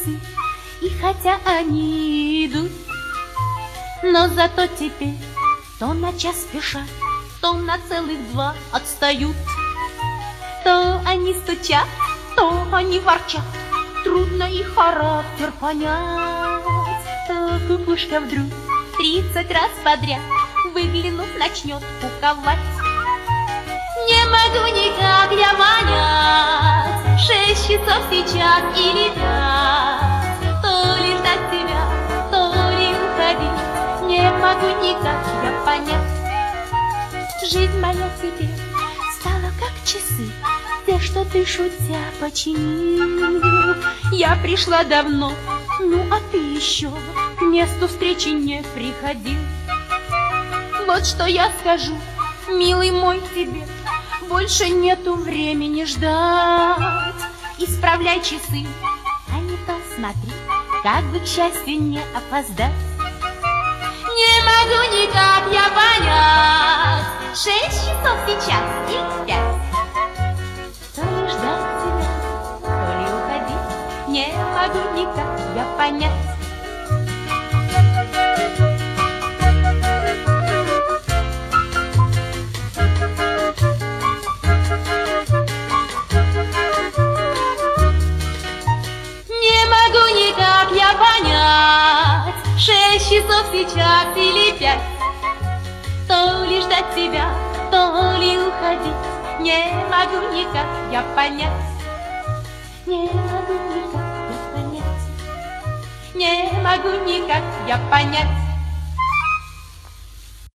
часы, и хотя они идут, но зато теперь то на час спешат, то на целых 2 отстают. То они стучат, то они ворчат, трудно их характер понять. То кукушка вдруг 30 раз подряд, выглянув, начнет куковать. Не могу никак я понять, 6 часов сейчас или 5, то ли ждать тебя, то ли уходить. Не могу никак я понять. Жизнь моя теперь стала как часы, те, что ты шутя починил. Я пришла давно, ну а ты еще к месту встречи не приходил. Вот что я скажу, милый мой, тебе больше нету времени ждать. Исправляй часы, а не то смотри, как бы к счастью не опоздать. Не могу никак я понять, 6 часов сейчас и 5. То ли ждать тебя, то ли уходить, не могу никак я понять. Не могу никак я понять, 6 часов сейчас или 5. То ли ждать тебя, то ли уходить, не могу никак я понять. Не могу никак я понять. Не могу никак я понять.